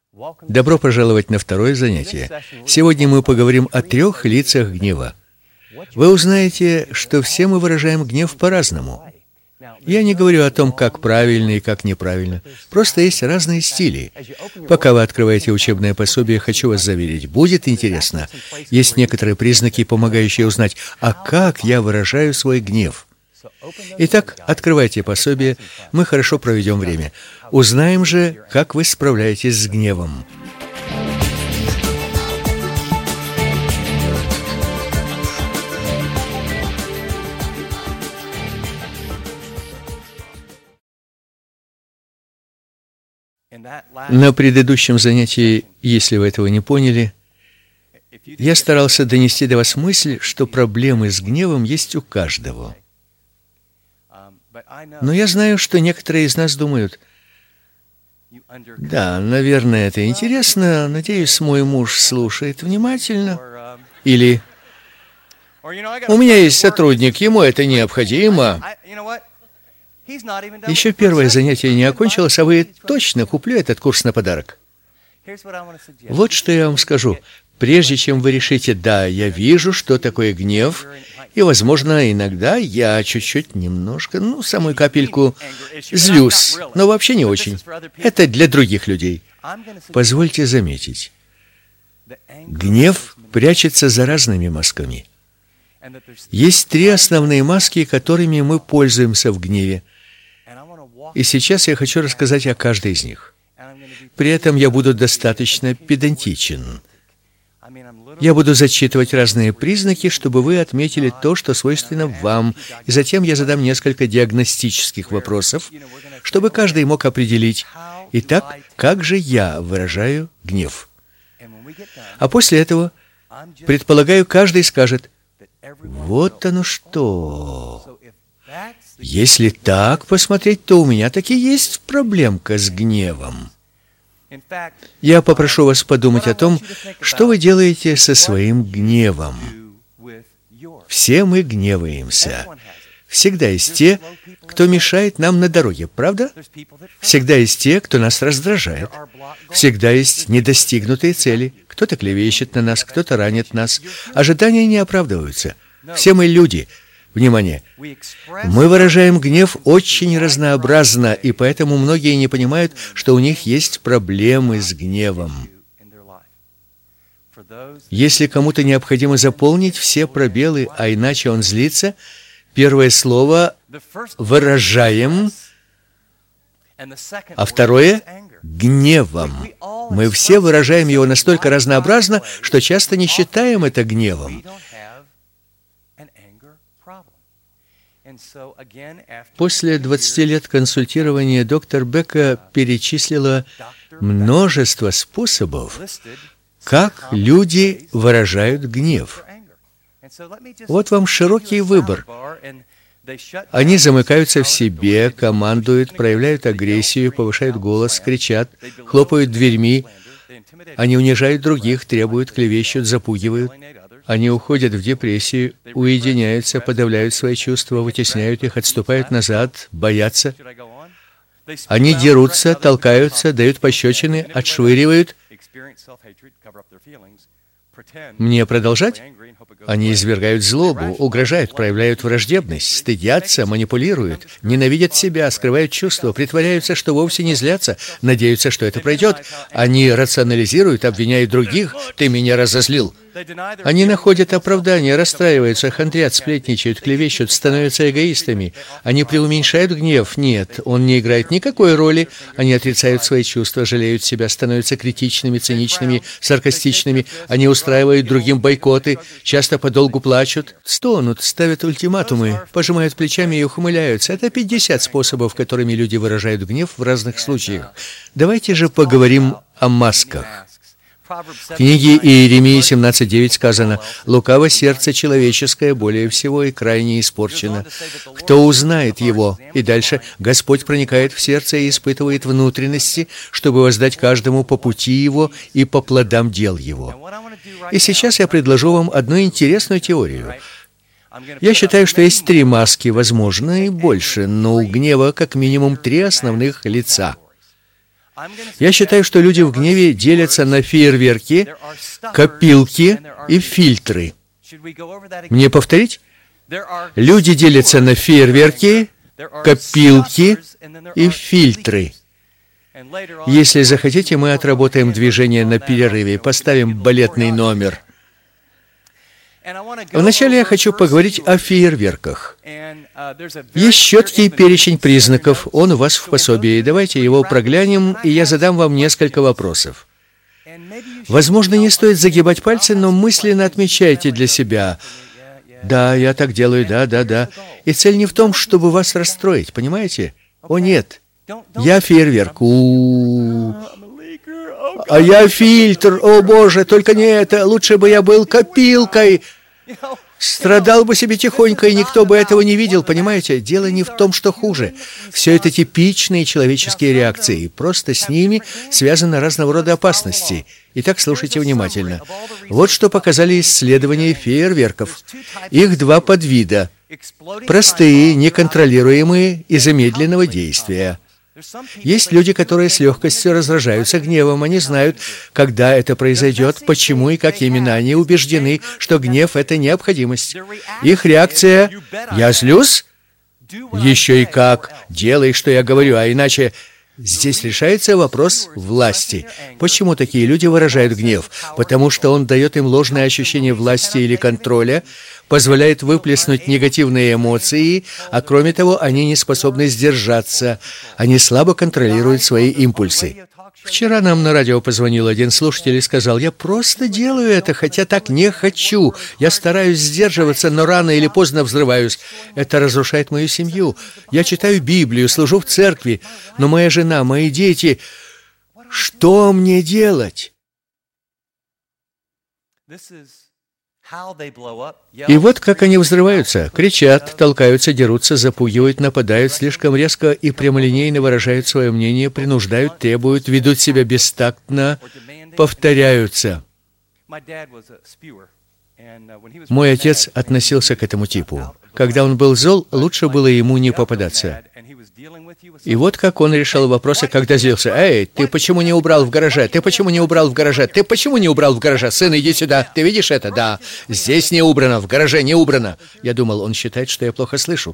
Добро пожаловать на второе занятие. Сегодня мы поговорим о 3 лицах гнева. Вы узнаете, что все мы выражаем гнев по-разному. Я не говорю о том, как правильно и как неправильно. Просто есть разные стили. Пока вы открываете учебное пособие, хочу вас заверить, будет интересно. Есть некоторые признаки, помогающие узнать, а как я выражаю свой гнев. Итак, открывайте пособие, мы хорошо проведем время. Узнаем же, как вы справляетесь с гневом. На предыдущем занятии, если вы этого не поняли, я старался донести до вас мысль, что проблемы с гневом есть у каждого. Но я знаю, что некоторые из нас думают: да, наверное, это интересно, надеюсь, мой муж слушает внимательно. Или: у меня есть сотрудник, ему это необходимо. Еще первое занятие не окончилось, а вы: точно, куплю этот курс на подарок. Вот что я вам скажу. Прежде чем вы решите: да, я вижу, что такое гнев, и, возможно, иногда я чуть-чуть, немножко, самую капельку злюсь, но вообще не очень. Это для других людей. Позвольте заметить, гнев прячется за разными масками. Есть 3 основные маски, которыми мы пользуемся в гневе. И сейчас я хочу рассказать о каждой из них. При этом я буду достаточно педантичен. Я буду зачитывать разные признаки, чтобы вы отметили то, что свойственно вам, и затем я задам несколько диагностических вопросов, чтобы каждый мог определить: итак, как же я выражаю гнев? А после этого, предполагаю, каждый скажет: вот оно что! Если так посмотреть, то у меня таки есть проблемка с гневом. Я попрошу вас подумать о том, что вы делаете со своим гневом. Все мы гневаемся. Всегда есть те, кто мешает нам на дороге, правда? Всегда есть те, кто нас раздражает. Всегда есть недостигнутые цели. Кто-то клевещет на нас, кто-то ранит нас. Ожидания не оправдываются. Все мы люди. Внимание! Мы выражаем гнев очень разнообразно, и поэтому многие не понимают, что у них есть проблемы с гневом. Если кому-то необходимо заполнить все пробелы, а иначе он злится, первое слово «выражаем», а второе «гневом». Мы все выражаем его настолько разнообразно, что часто не считаем это гневом. После 20 лет консультирования доктор Бека перечислила множество способов, как люди выражают гнев. Вот вам широкий выбор. Они замыкаются в себе, командуют, проявляют агрессию, повышают голос, кричат, хлопают дверьми. Они унижают других, требуют, клевещут, запугивают. Они уходят в депрессию, уединяются, подавляют свои чувства, вытесняют их, отступают назад, боятся. Они дерутся, толкаются, дают пощечины, отшвыривают. Мне продолжать? Они извергают злобу, угрожают, проявляют враждебность, стыдятся, манипулируют, ненавидят себя, скрывают чувства, притворяются, что вовсе не злятся, надеются, что это пройдет. Они рационализируют, обвиняют других: «Ты меня разозлил». Они находят оправдания, расстраиваются, хандрят, сплетничают, клевещут, становятся эгоистами. Они преуменьшают гнев. Нет, он не играет никакой роли. Они отрицают свои чувства, жалеют себя, становятся критичными, циничными, саркастичными. Они устраивают другим бойкоты, часто подолгу плачут, стонут, ставят ультиматумы, пожимают плечами и ухмыляются. Это 50 способов, которыми люди выражают гнев в разных случаях. Давайте же поговорим о масках. В книге Иеремии 17:9 сказано: «Лукаво сердце человеческое более всего и крайне испорчено. Кто узнает его?» И дальше: «Господь проникает в сердце и испытывает внутренности, чтобы воздать каждому по пути его и по плодам дел его». И сейчас я предложу вам одну интересную теорию. Я считаю, что есть 3 маски, возможно, и больше, но у гнева как минимум 3 основных лица. Я считаю, что люди в гневе делятся на фейерверки, копилки и фильтры. Мне повторить? Люди делятся на фейерверки, копилки и фильтры. Если захотите, мы отработаем движение на перерыве, поставим балетный номер. Вначале я хочу поговорить о фейерверках. Есть четкий перечень признаков, он у вас в пособии. Давайте его проглянем, и я задам вам несколько вопросов. Возможно, не стоит загибать пальцы, но мысленно отмечайте для себя. Да, я так делаю, да. И цель не в том, чтобы вас расстроить, понимаете? О, нет. Я фейерверк. А я фильтр. О, Боже, только не это. Лучше бы я был копилкой. Страдал бы себе тихонько, и никто бы этого не видел, понимаете? Дело не в том, что хуже. Все это типичные человеческие реакции. Просто с ними связаны разного рода опасности. Итак, слушайте внимательно. Вот что показали исследования фейерверков. Их два подвида. Простые, неконтролируемые и замедленного действия. Есть люди, которые с легкостью раздражаются гневом. Они знают, когда это произойдет, почему и как именно. Они убеждены, что гнев — это необходимость. Их реакция «Я злюсь?» Еще и как. Делай, что я говорю, а иначе... Здесь решается вопрос власти. Почему такие люди выражают гнев? Потому что он дает им ложное ощущение власти или контроля, позволяет выплеснуть негативные эмоции, а кроме того, они не способны сдержаться. Они слабо контролируют свои импульсы. Вчера нам на радио позвонил один слушатель и сказал: «Я просто делаю это, хотя так не хочу. Я стараюсь сдерживаться, но рано или поздно взрываюсь. Это разрушает мою семью. Я читаю Библию, служу в церкви, но моя жена, мои дети... Что мне делать?» И вот как они взрываются. Кричат, толкаются, дерутся, запугивают, нападают слишком резко и прямолинейно выражают свое мнение, принуждают, требуют, ведут себя бестактно, повторяются. Мой отец относился к этому типу. Когда он был зол, лучше было ему не попадаться. И вот как он решал вопросы, когда злился. «Эй, ты почему не убрал в гараже? Ты почему не убрал в гараже? Ты почему не убрал в гараже? Сын, иди сюда. Ты видишь это? Да. Здесь не убрано, в гараже не убрано». Я думал, он считает, что я плохо слышу.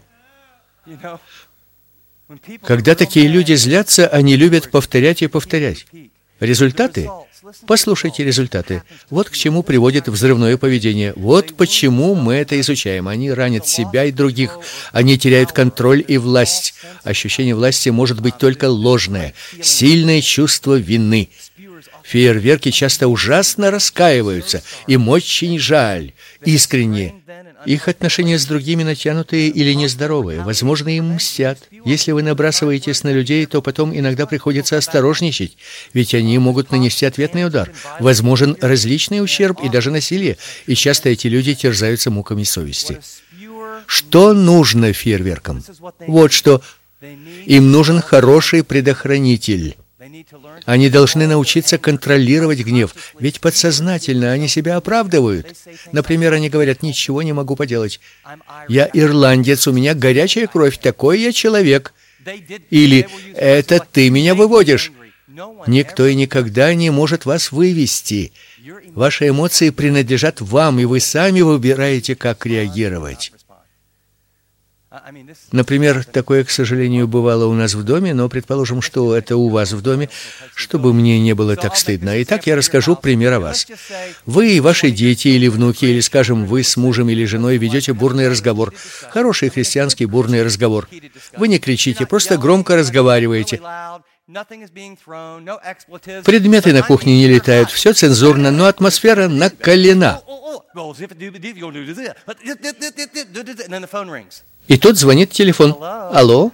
Когда такие люди злятся, они любят повторять и повторять. Результаты? Послушайте результаты. Вот к чему приводит взрывное поведение. Вот почему мы это изучаем. Они ранят себя и других. Они теряют контроль и власть. Ощущение власти может быть только ложное. Сильное чувство вины. Фейерверки часто ужасно раскаиваются. Им очень жаль. Искренне. Их отношения с другими натянутые или нездоровые. Возможно, им мстят. Если вы набрасываетесь на людей, то потом иногда приходится осторожничать, ведь они могут нанести ответный удар. Возможен различный ущерб и даже насилие, и часто эти люди терзаются муками совести. Что нужно фейерверкам? Вот что. Им нужен хороший предохранитель. Они должны научиться контролировать гнев, ведь подсознательно они себя оправдывают. Например, они говорят: «Ничего не могу поделать. Я ирландец, у меня горячая кровь, такой я человек». Или «Это ты меня выводишь». Никто и никогда не может вас вывести. Ваши эмоции принадлежат вам, и вы сами выбираете, как реагировать. Например, такое, к сожалению, бывало у нас в доме, но предположим, что это у вас в доме, чтобы мне не было так стыдно. Итак, я расскажу пример о вас. Вы и ваши дети или внуки, или, скажем, вы с мужем или женой ведете бурный разговор. Хороший христианский бурный разговор. Вы не кричите, просто громко разговариваете. Предметы на кухне не летают, все цензурно, но атмосфера накалена. И тут звонит телефон. Алло?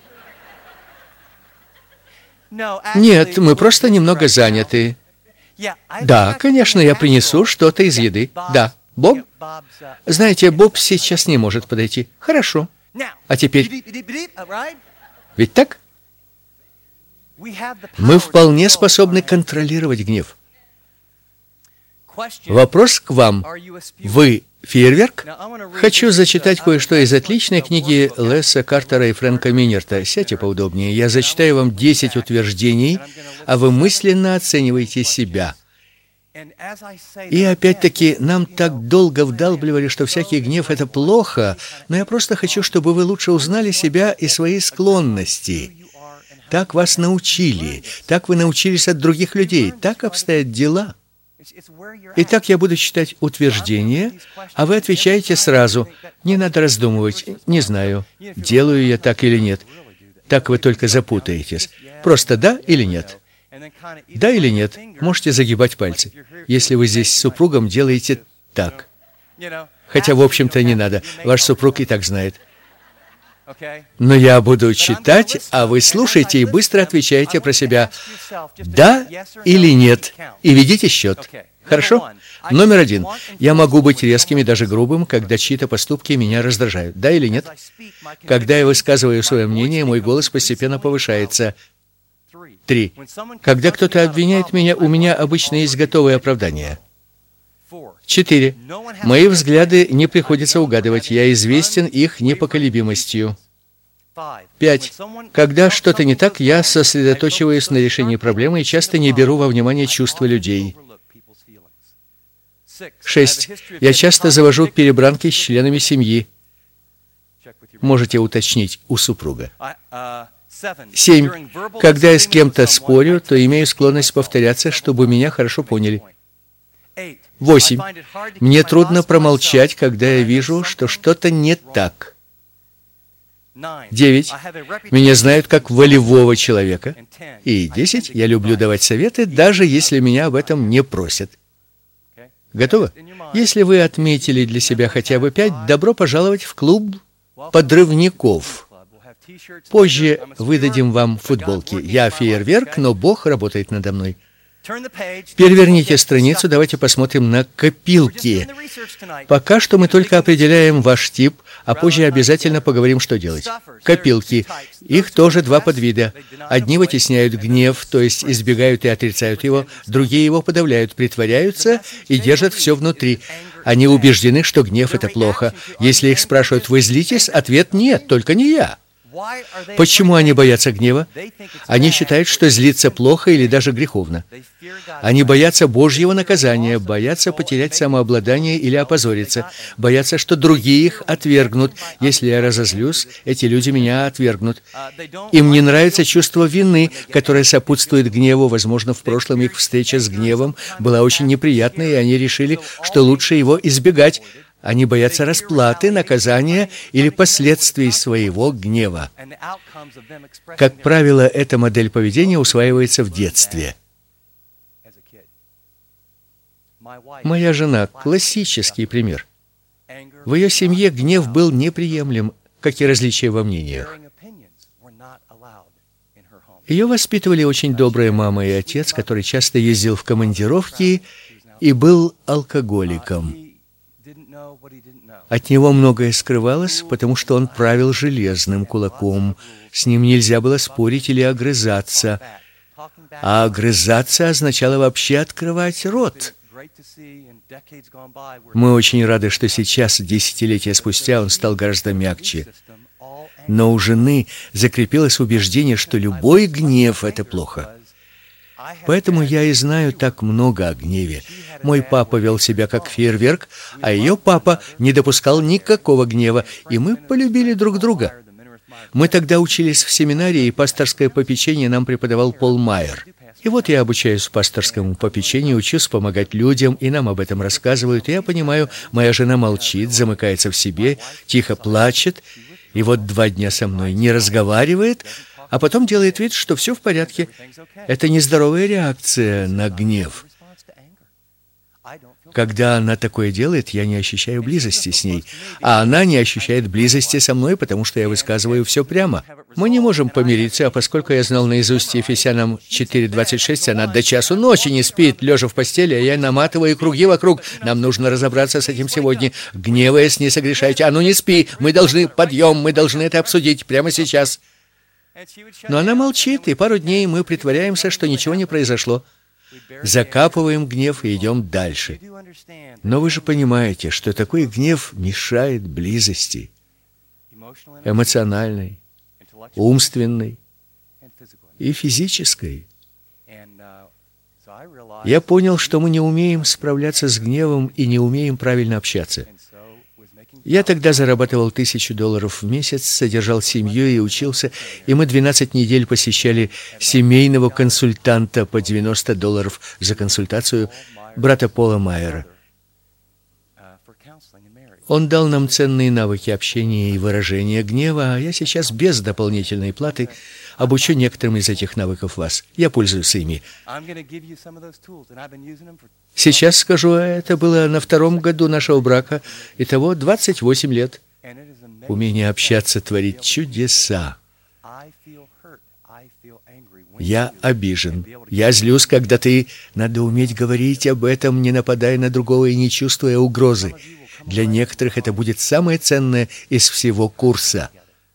Нет, мы просто немного заняты. Да, конечно, я принесу что-то из еды. Да. Боб? Знаете, Боб сейчас не может подойти. Хорошо. А теперь... Ведь так? Мы вполне способны контролировать гнев. Вопрос к вам. Вы Фейерверк? Хочу зачитать кое-что из отличной книги Леса Картера и Фрэнка Минерта. Сядьте поудобнее. Я зачитаю вам 10 утверждений, а вы мысленно оцениваете себя. И опять-таки, нам так долго вдалбливали, что всякий гнев — это плохо, но я просто хочу, чтобы вы лучше узнали себя и свои склонности. Так вас научили, так вы научились от других людей, так обстоят дела. Итак, я буду читать утверждения, а вы отвечаете сразу. Не надо раздумывать, не знаю, делаю я так или нет. Так вы только запутаетесь. Просто да или нет. Да или нет, можете загибать пальцы. Если вы здесь с супругом, делаете так. Хотя, в общем-то, не надо. Ваш супруг и так знает. Но я буду читать, а вы слушайте и быстро отвечаете про себя. Да или нет. И ведите счет. Хорошо? Номер 1. Я могу быть резким и даже грубым, когда чьи-то поступки меня раздражают. Да или нет? Когда я высказываю свое мнение, мой голос постепенно повышается. 3. Когда кто-то обвиняет меня, у меня обычно есть готовые оправдания. 4. Мои взгляды не приходится угадывать, я известен их непоколебимостью. 5. Когда что-то не так, я сосредоточиваюсь на решении проблемы и часто не беру во внимание чувства людей. 6. Я часто завожу перебранки с членами семьи. Можете уточнить у супруга. 7. Когда я с кем-то спорю, то имею склонность повторяться, чтобы меня хорошо поняли. 8. Мне трудно промолчать, когда я вижу, что что-то не так. 9. Меня знают как волевого человека. И 10. Я люблю давать советы, даже если меня об этом не просят. Готово? Если вы отметили для себя хотя бы 5, добро пожаловать в клуб подрывников. Позже выдадим вам футболки. Я фейерверк, но Бог работает надо мной. Переверните страницу, давайте посмотрим на копилки. Пока что мы только определяем ваш тип, а позже обязательно поговорим, что делать. Копилки. Их тоже 2 подвида. Одни вытесняют гнев, то есть избегают и отрицают его, другие его подавляют, притворяются и держат все внутри. Они убеждены, что гнев — это плохо. Если их спрашивают: «Вы злитесь?» Ответ: «Нет, только не я». Почему они боятся гнева? Они считают, что злиться плохо или даже греховно. Они боятся Божьего наказания, боятся потерять самообладание или опозориться, боятся, что другие их отвергнут. Если я разозлюсь, эти люди меня отвергнут. Им не нравится чувство вины, которое сопутствует гневу. Возможно, в прошлом их встреча с гневом была очень неприятной, и они решили, что лучше его избегать. Они боятся расплаты, наказания или последствий своего гнева. Как правило, эта модель поведения усваивается в детстве. Моя жена — классический пример. В ее семье гнев был неприемлем, как и различия во мнениях. Ее воспитывали очень добрая мама и отец, который часто ездил в командировки и был алкоголиком. От него многое скрывалось, потому что он правил железным кулаком. С ним нельзя было спорить или огрызаться. А огрызаться означало вообще открывать рот. Мы очень рады, что сейчас, десятилетия спустя, он стал гораздо мягче. Но у жены закрепилось убеждение, что любой гнев — это плохо. Поэтому я и знаю так много о гневе. Мой папа вел себя как фейерверк, а ее папа не допускал никакого гнева, и мы полюбили друг друга. Мы тогда учились в семинарии, и пасторское попечение нам преподавал Пол Майер. И вот я обучаюсь пасторскому попечению, учусь помогать людям, и нам об этом рассказывают. И я понимаю, моя жена молчит, замыкается в себе, тихо плачет, и вот 2 дня со мной не разговаривает, а потом делает вид, что все в порядке. Это нездоровая реакция на гнев. Когда она такое делает, я не ощущаю близости с ней, а она не ощущает близости со мной, потому что я высказываю все прямо. Мы не можем помириться, а поскольку я знал наизусть Ефесянам 4:26, она до часу ночи не спит, лежа в постели, а я наматываю круги вокруг. Нам нужно разобраться с этим сегодня. Гневаясь, не согрешайте. А ну не спи, мы должны это обсудить прямо сейчас. Но она молчит, и пару дней мы притворяемся, что ничего не произошло. закапываем гнев и идем дальше. Но вы же понимаете, что такой гнев мешает близости, эмоциональной, умственной и физической. Я понял, что мы не умеем справляться с гневом и не умеем правильно общаться. Я тогда зарабатывал $1000 в месяц, содержал семью и учился, и мы 12 недель посещали семейного консультанта по $90 за консультацию, брата Пола Майера. Он дал нам ценные навыки общения и выражения гнева, а я сейчас без дополнительной платы обучу некоторым из этих навыков вас. Я пользуюсь ими. Сейчас скажу, это было на 2-м году нашего брака, итого 28 лет. Умение общаться творит чудеса. Я обижен. Я злюсь, когда ты... Надо уметь говорить об этом, не нападая на другого и не чувствуя угрозы. Для некоторых это будет самое ценное из всего курса.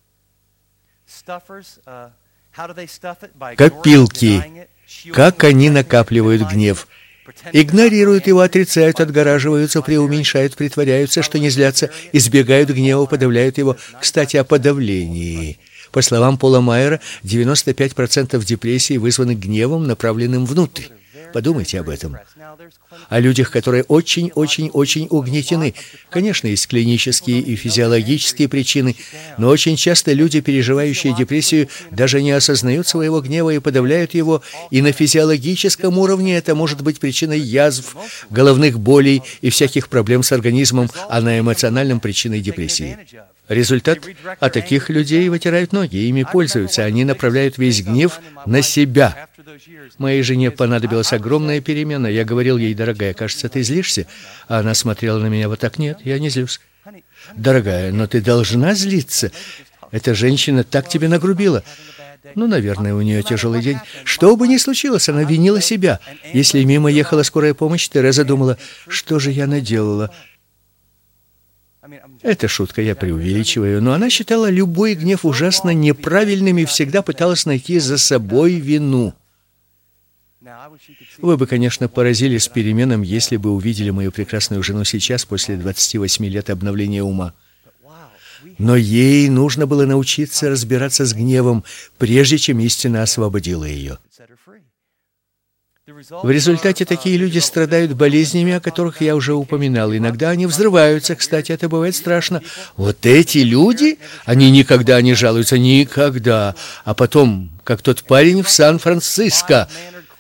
Копилки. Как они накапливают гнев? Игнорируют его, отрицают, отгораживаются, преуменьшают, притворяются, что не злятся, избегают гнева, подавляют его. Кстати, о подавлении. По словам Пола Майера, 95% депрессий вызваны гневом, направленным внутрь. Подумайте об этом. О людях, которые очень угнетены. Конечно, есть клинические и физиологические причины, но очень часто люди, переживающие депрессию, даже не осознают своего гнева и подавляют его, и на физиологическом уровне это может быть причиной язв, головных болей и всяких проблем с организмом, а на эмоциональном причиной депрессии. Результат? А таких людей вытирают ноги, ими пользуются, они направляют весь гнев на себя. Моей жене понадобилась огромная перемена. Я говорил ей: дорогая, кажется, ты злишься? А она смотрела на меня вот так: нет, я не злюсь. Дорогая, но ты должна злиться. Эта женщина так тебе нагрубила. Ну, наверное, у нее тяжелый день. Что бы ни случилось, она винила себя. Если мимо ехала скорая помощь, Тереза думала: что же я наделала? Это шутка, я преувеличиваю, но она считала любой гнев ужасно неправильным и всегда пыталась найти за собой вину. Вы бы, конечно, поразились переменам, если бы увидели мою прекрасную жену сейчас, после 28 лет обновления ума. Но ей нужно было научиться разбираться с гневом, прежде чем истина освободила ее. В результате такие люди страдают болезнями, о которых я уже упоминал. Иногда они взрываются, кстати, это бывает страшно. Вот эти люди, они никогда не жалуются, никогда. А потом, как тот парень в Сан-Франциско.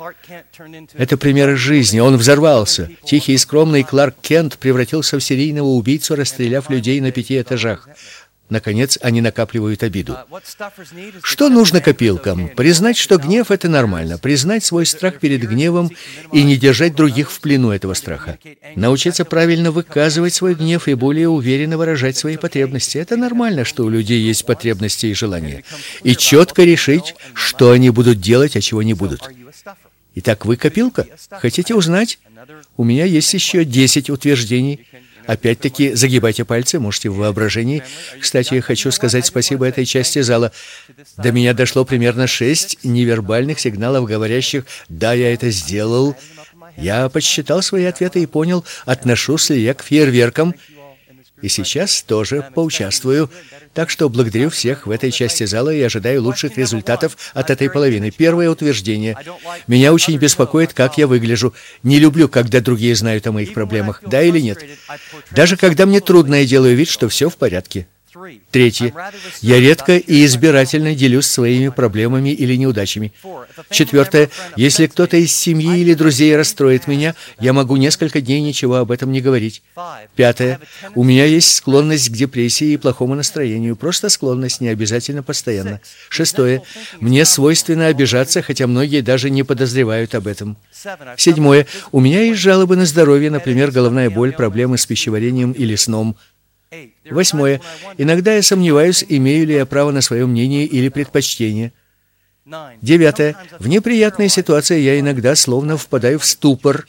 Это пример жизни. Он взорвался. Тихий и скромный Кларк Кент превратился в серийного убийцу, расстреляв людей на 5 этажах. Наконец, они накапливают обиду. Что нужно копилкам? Признать, что гнев — это нормально. Признать свой страх перед гневом и не держать других в плену этого страха. Научиться правильно выказывать свой гнев и более уверенно выражать свои потребности. Это нормально, что у людей есть потребности и желания. И четко решить, что они будут делать, а чего не будут. Итак, вы копилка? Хотите узнать? У меня есть еще 10 утверждений. Опять-таки, загибайте пальцы, можете в воображении. Кстати, я хочу сказать спасибо этой части зала. До меня дошло примерно 6 невербальных сигналов, говорящих: «Да, я это сделал». Я подсчитал свои ответы и понял, отношусь ли я к фейерверкам. И сейчас тоже поучаствую. Так что благодарю всех в этой части зала и ожидаю лучших результатов от этой половины. Первое утверждение. Меня очень беспокоит, как я выгляжу. Не люблю, когда другие знают о моих проблемах. Да или нет? Даже когда мне трудно, я делаю вид, что все в порядке. Третье. Я редко и избирательно делюсь своими проблемами или неудачами. Четвертое. Если кто-то из семьи или друзей расстроит меня, я могу несколько дней ничего об этом не говорить. Пятое. У меня есть склонность к депрессии и плохому настроению. Просто склонность, не обязательно постоянно. Шестое. Мне свойственно обижаться, хотя многие даже не подозревают об этом. Седьмое. У меня есть жалобы на здоровье, например, головная боль, проблемы с пищеварением или сном. Восьмое. Иногда я сомневаюсь, имею ли я право на свое мнение или предпочтение. Девятое. В неприятной ситуации я иногда словно впадаю в ступор.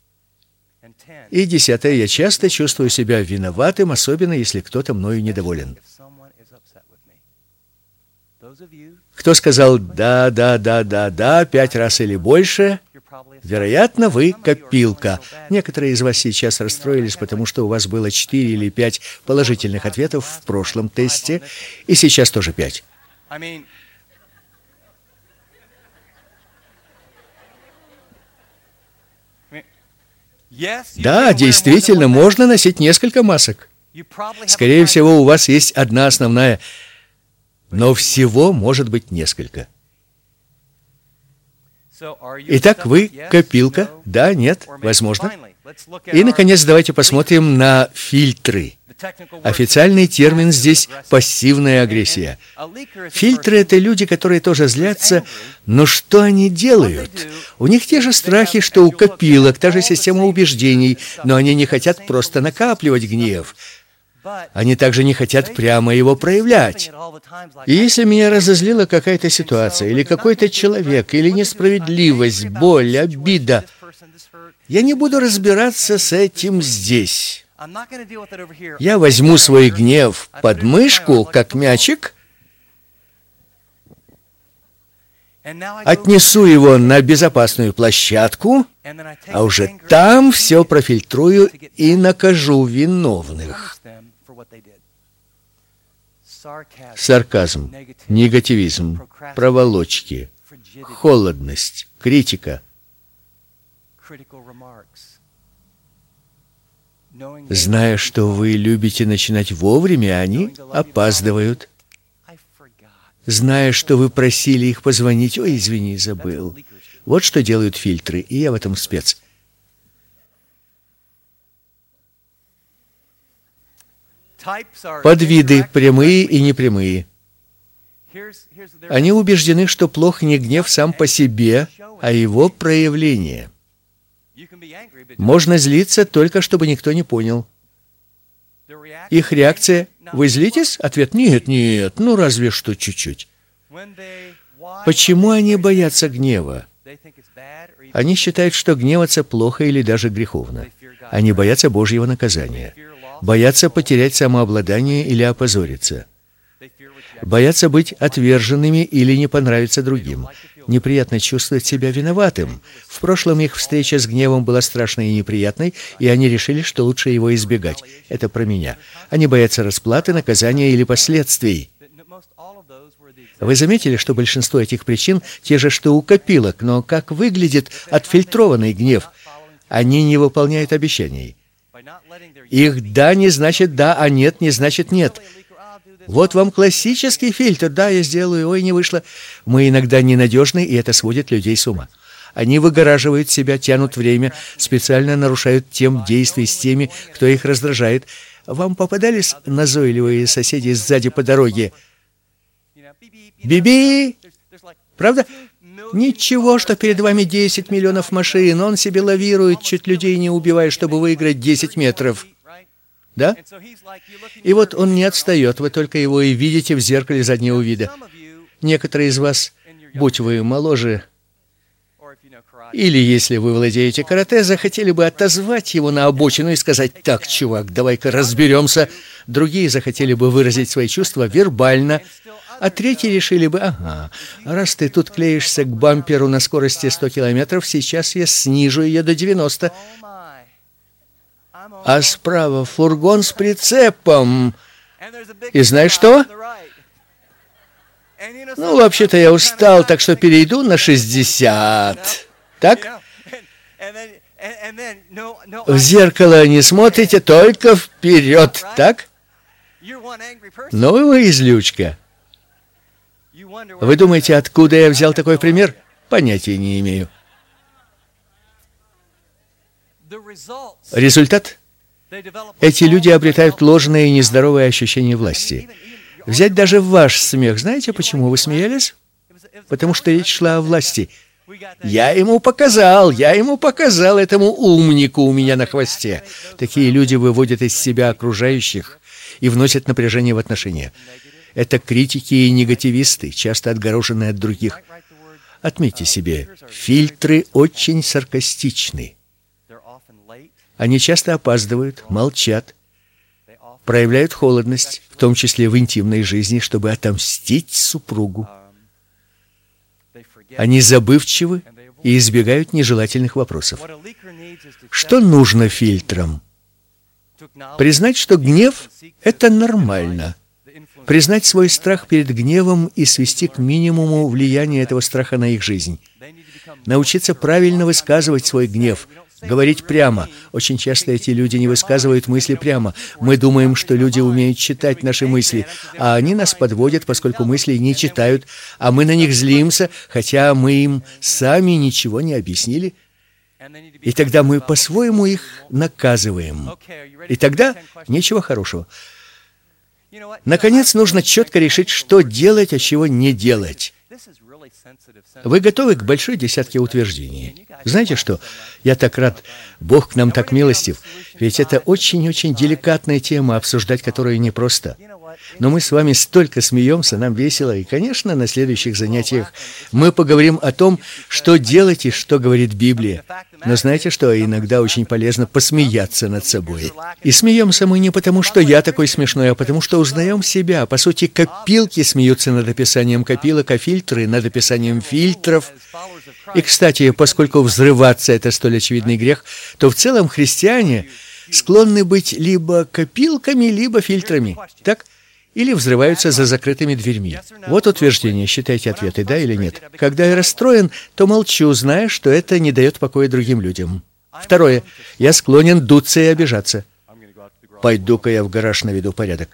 И десятое. Я часто чувствую себя виноватым, особенно если кто-то мною недоволен. Кто сказал «да» 5 раз или больше, Вероятно, вы копилка. Некоторые из вас сейчас расстроились, потому что у вас было 4 или 5 положительных ответов в прошлом тесте, и сейчас тоже 5. Да, действительно, можно носить несколько масок. Скорее всего, у вас есть одна основная, но всего может быть несколько. Итак, вы копилка? Да, нет, возможно. И, наконец, давайте посмотрим на фильтры. Официальный термин здесь — пассивная агрессия. Фильтры — это люди, которые тоже злятся, но что они делают? У них те же страхи, что у копилок, та же система убеждений, но они не хотят просто накапливать гнев. Они также не хотят прямо его проявлять. И если меня разозлила какая-то ситуация, или какой-то человек, или несправедливость, боль, обида, я не буду разбираться с этим здесь. Я возьму свой гнев под мышку, как мячик, отнесу его на безопасную площадку, а уже там все профильтрую и накажу виновных. Сарказм, негативизм, проволочки, холодность, критика. Зная, что вы любите начинать вовремя, они опаздывают. Зная, что вы просили их позвонить, ой, извини, забыл. Вот что делают фильтры, и я в этом спец. Подвиды прямые и непрямые. Они убеждены, что плох не гнев сам по себе, а его проявление. Можно злиться только, чтобы никто не понял. Их реакция: «Вы злитесь?» Ответ: «Нет, нет, ну разве что чуть-чуть». Почему они боятся гнева? Они считают, что гневаться плохо или даже греховно. Они боятся Божьего наказания. Боятся потерять самообладание или опозориться. Боятся быть отверженными или не понравиться другим. Неприятно чувствовать себя виноватым. В прошлом их встреча с гневом была страшной и неприятной, и они решили, что лучше его избегать. Это про меня. Они боятся расплаты, наказания или последствий. Вы заметили, что большинство этих причин те же, что у копилок, но как выглядит отфильтрованный гнев? Они не выполняют обещаний. Их «да» не значит «да», а «нет» не значит «нет». Вот вам классический фильтр. Да, я сделаю, ой, не вышло. Мы иногда ненадежны, и это сводит людей с ума. Они выгораживают себя, тянут время, специально нарушают темп действий с теми, кто их раздражает. Вам попадались назойливые соседи сзади по дороге? Би-би! Правда? Ничего, что перед вами 10 миллионов машин, он себе лавирует, чуть людей не убивая, чтобы выиграть 10 метров. Да? И вот он не отстает, вы только его и видите в зеркале заднего вида. Некоторые из вас, будь вы моложе, или если вы владеете карате, захотели бы отозвать его на обочину и сказать: «Так, чувак, давай-ка разберемся». Другие захотели бы выразить свои чувства вербально, а третьи решили бы: «Ага, раз ты тут клеишься к бамперу на скорости 100 километров, сейчас я снижу ее до 90. А справа фургон с прицепом. И знаешь что? Ну, вообще-то я устал, так что перейду на 60. Так? В зеркало не смотрите, только вперед. Так? Ну, вы злючка. Вы думаете, откуда я взял такой пример? Понятия не имею. Результат? Эти люди обретают ложное и нездоровое ощущение власти. Взять даже ваш смех. Знаете, почему вы смеялись? Потому что речь шла о власти. Я ему показал этому умнику у меня на хвосте. Такие люди выводят из себя окружающих и вносят напряжение в отношения. Это критики и негативисты, часто отгороженные от других. Отметьте себе, фильтры очень саркастичны. Они часто опаздывают, молчат, проявляют холодность, в том числе в интимной жизни, чтобы отомстить супругу. Они забывчивы и избегают нежелательных вопросов. Что нужно фильтрам? Признать, что гнев — это нормально. Признать свой страх перед гневом и свести к минимуму влияние этого страха на их жизнь. Научиться правильно высказывать свой гнев, говорить прямо. Очень часто эти люди не высказывают мысли прямо. Мы думаем, что люди умеют читать наши мысли, а они нас подводят, поскольку мысли не читают, а мы на них злимся, хотя мы им сами ничего не объяснили. И тогда мы по-своему их наказываем. И тогда ничего хорошего. Наконец, нужно четко решить, что делать, а чего не делать. Вы готовы к большой десятке утверждений? Знаете что? Я так рад. Бог к нам так милостив. Ведь это очень-очень деликатная тема, обсуждать которую непросто. Но мы с вами столько смеемся, нам весело. И, конечно, на следующих занятиях мы поговорим о том, что делать и что говорит Библия. Но знаете что? Иногда очень полезно посмеяться над собой. И смеемся мы не потому, что я такой смешной, а потому, что узнаем себя. По сути, копилки смеются над описанием копилок, а фильтры над описанием фильтров. И, кстати, поскольку взрываться — это столь очевидный грех, то в целом христиане склонны быть либо копилками, либо фильтрами. Так? Или взрываются за закрытыми дверьми. Вот утверждение. Считайте ответы, да или нет. Когда я расстроен, то молчу, зная, что это не дает покоя другим людям. Второе. Я склонен дуться и обижаться. Пойду-ка я в гараж наведу порядок.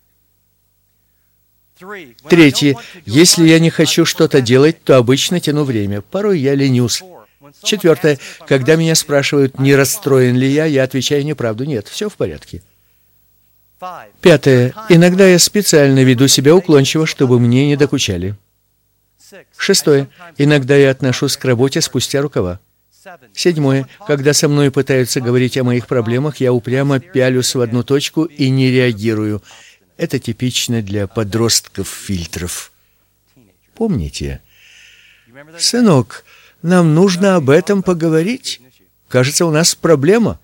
Третье. Если я не хочу что-то делать, то обычно тяну время. Порой я ленюсь. Четвертое. Когда меня спрашивают, не расстроен ли я отвечаю неправду. Нет, все в порядке. Пятое. Иногда я специально веду себя уклончиво, чтобы мне не докучали. Шестое. Иногда я отношусь к работе спустя рукава. Седьмое. Когда со мной пытаются говорить о моих проблемах, я упрямо пялюсь в одну точку и не реагирую. Это типично для подростков-фильтров. Помните? Сынок, нам нужно об этом поговорить. Кажется, у нас проблема.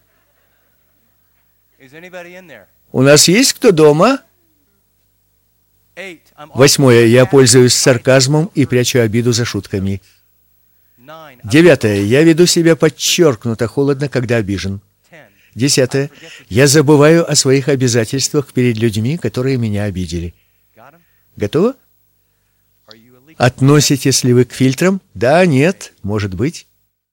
У нас есть кто дома? Восьмое. Я пользуюсь сарказмом и прячу обиду за шутками. Девятое. Я веду себя подчеркнуто холодно, когда обижен. Десятое. Я забываю о своих обязательствах перед людьми, которые меня обидели. Готово? Относитесь ли вы к фильтрам? Да, нет, может быть.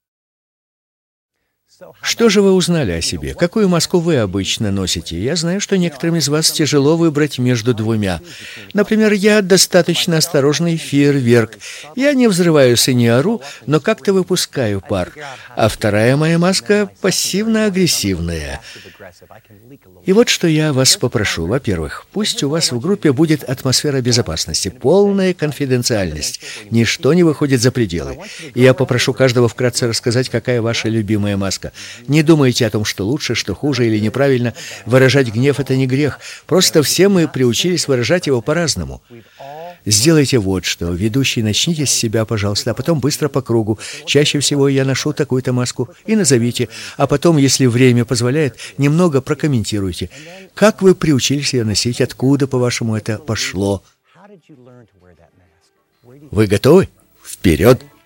Что же вы узнали о себе? Какую маску вы обычно носите? Я знаю, что некоторым из вас тяжело выбрать между двумя. Например, я достаточно осторожный фейерверк. Я не взрываюсь и не ору, но как-то выпускаю пар. А вторая моя маска пассивно-агрессивная. И вот что я вас попрошу. Во-первых, пусть у вас в группе будет атмосфера безопасности, полная конфиденциальность. Ничто не выходит за пределы. И я попрошу каждого вкратце рассказать, какая ваша любимая маска. Не думайте о том, что лучше, что хуже или неправильно. Выражать гнев — это не грех. Просто все мы приучились выражать его по-разному. Сделайте вот что. Ведущий, начните с себя, пожалуйста, а потом быстро по кругу. Чаще всего я ношу такую-то маску. И назовите. А потом, если время позволяет, немного прокомментируйте. Как вы приучились ее носить? Откуда, по-вашему, это пошло? Вы готовы? Вперед!